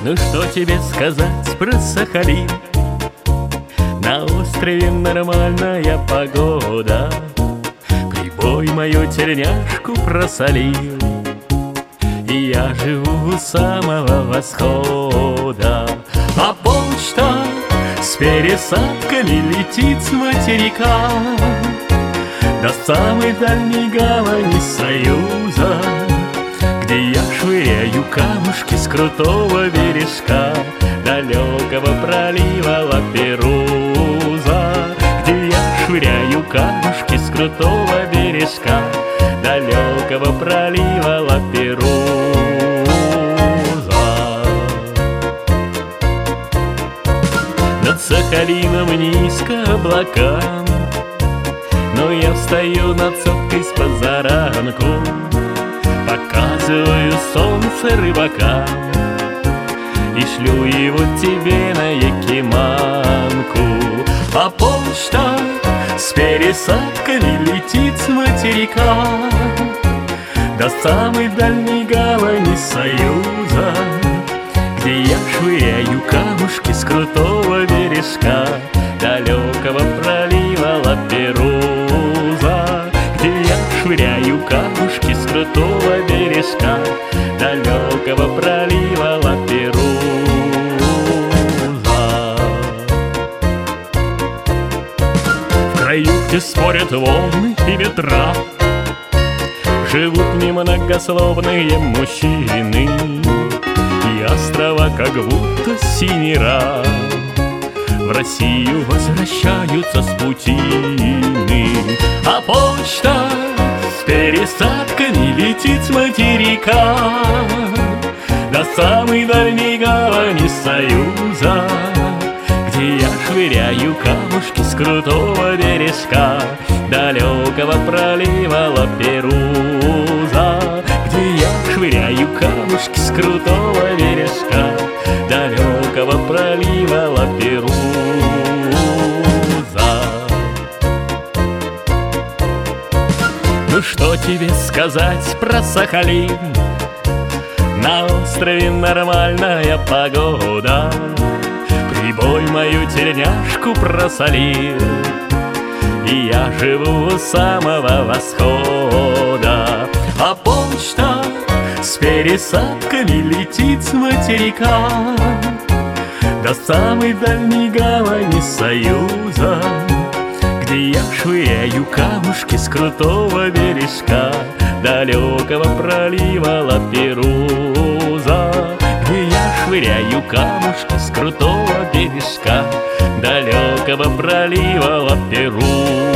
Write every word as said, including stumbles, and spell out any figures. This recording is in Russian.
Ну что тебе сказать про Сахалин? На острове нормальная погода, прибой мою тельняшку просолил, и я живу у самого восхода. А почта с пересадками летит с материка до самой дальней гавани Союза, где я швыряю камушки с крутого бережка далекого пролива Лаперуза, где я швыряю камушки с крутого бережка далекого пролива Лаперуза. Над Сахалином низко облака, но я встаю над сопкой с позаранку, показываю солнце рыбака и шлю его тебе на Якиманку. А почта с пересадками летит с материка до самой дальней гавани Союза, где я швыряю камушки с крутого бережка далекого пролива Лаперуза, где я швыряю камушки с крутого бережка далекого пролива Лаперуза. В краю, где спорят волны и ветра, живут немногословные мужчины, и острова как будто синера в Россию возвращаются с путины. А почта с пересадками летит с материка до самой дальней гавани Союза, где я швыряю камушки с крутого бережка далекого пролива Лаперуза, где я швыряю камушки с крутого бережка далекого пролива Лаперуза. Ну что тебе сказать про Сахалин? На острове нормальная погода, прибой мою тельняшку просолил, и я живу у самого восхода. А почта с пересадками летит с материка до самой дальней гавани Союза, где я швыряю камушки с крутого бережка далекого пролива Лаперуза, где я швыряю камушки с крутого бережка далекого пролива Лаперуза.